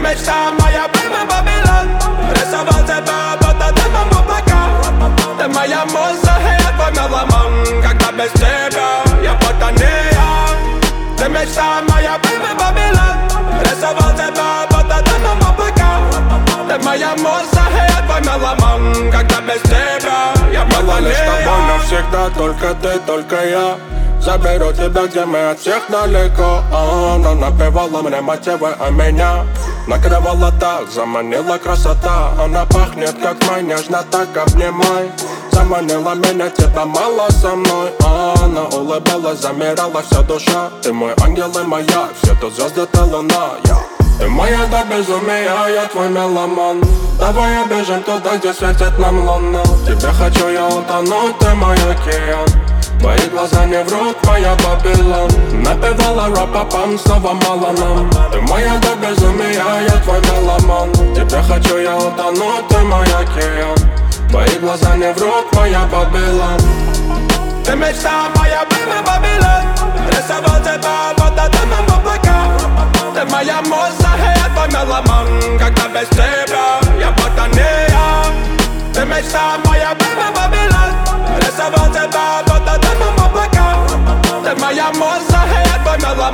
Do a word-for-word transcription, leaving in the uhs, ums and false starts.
мечта моя, прямо Вавилон. Рисовал тебя, будто ты мам облака. Ты моя муза, и я твой меломан. Когда без тебя, я будто не я. Ты мечта моя, прямо Вавилон. Рисовал тебя, будто ты мам облака. Ты моя муза, и я твой меломан. Когда без тебя, я будто не я. С тобой навсегда, только ты, только я. Заберу тебя, где мы от всех далеко. а, Она напевала мне мотивы о меня. Накрывала так, заманила красота. Она пахнет как май, нежно так обнимай. Заманила меня, тебя мало со мной. а, Она улыбалась, замирала вся душа. Ты мой ангел и моя, все тут звезды, ты луна. Я Ты моя до безумия, я твой меломан. Давай обежим туда, где светит нам луна. Тебе хочу я утонуть, ты мой океан. Твои глаза не врут, моя Вавилон. Напевала ра-па-пам, снова мало нам. Ты моя до безумия, я твой меломан. Тебе хочу я утонуть, ты мой океан. Твои глаза не врут, моя Вавилон. Ты мечта моя, прямо Вавилон. Рисовал тебя, будто ты мам облака. Ты моя муза, и я твой меломан. Когда без тебя, я будто не я. Ты мечта моя, прямо Вавилон. Рисовал тебя, будто ты мам облака. Ты моя муза, и я твой меломан.